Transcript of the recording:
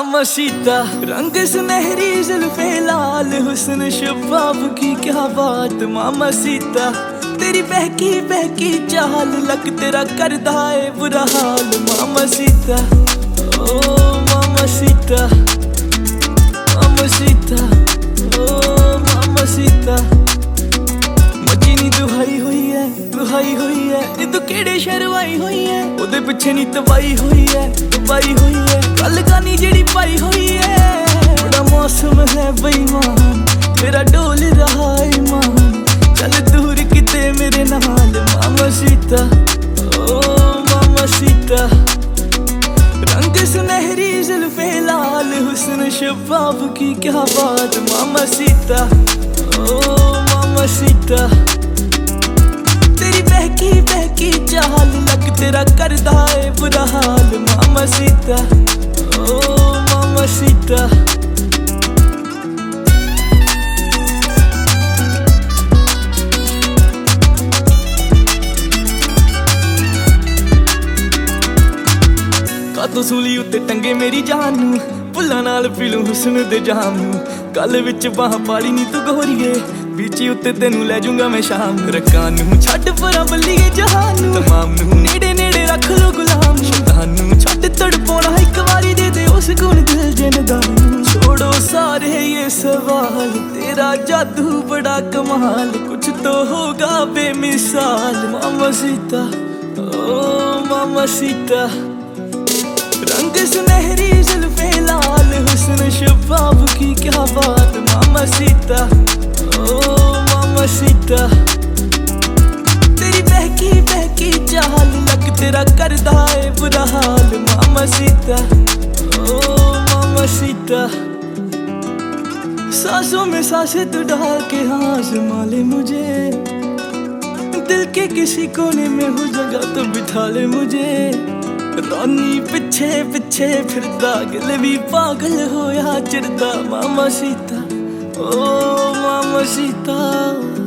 मामा सीता रंग सुनहरी जुल्फे लाल हुस्न शबाब की क्या बात। मामा सीता तेरी बहकी बहकी चाल लक तेरा करदा है बुरा हाल। मामा सीता ओ मामा सीता, मामा सीता ओ मामा सीता। मची नी दुहाई हुई है नी तू केड़े शरवाई हुई है। ओदे पिछे नी तबाही हुई है कल गानी जेड़ी पाई हुई है। बड़ा मौसम है बेईमान तेरा डोल रहा है मान। चल दूर किते मेरे नाल मामा सीता ओ मामा सीता। रंग सुनहरी जुल्फे लाल हुस्न शबाब की क्या बात। मामा सीता ओ मामा सीता तेरी बहकी बहकी चाल लक तेरा करदा है बुरा हाल। मामा सीता ओ मामा सीता। कातों सूली उत्ते टंगे मेरी जान नू भुल्लां नाल पीलू हुस्न दे जाम नू। गल विच बाह पाली नी तू गोरीए बीची उत्ते तेनू लै जूंगा मैं शाम। रक्कां नू छड्ड परां बल्लीए जहान नू तमाम नू नेड़े नेड़े रख लो गुलाम नू। तानू छड्ड तड़पाउणा इक वारी दे दे उस गुण दिल जिंदान नू। छोड़ो सारे ये सवाल तेरा जादू बड़ा कमाल कुछ तो होगा बेमिसाल। मामा सीता ओ मामा सीता रंग सुनहरी जुल्फे लाल हुस्न शबाब की क्या बात। मामा सीता ओ मामा सीता तेरी बहकी बहकी चाल लक तेरा करदा है बुरा हाल। मामा सीता ओ मामा सीता। सांसों में सांसें तू डाल के हाँ आज़मा ले मुझे। दिल के किसी कोने में हो जगह तो बिठा ले मुझे। रोनी पिछे पिछे फिरदा गिल भी पागल होया चिरदा। मामा सीता ओ मामा सीता।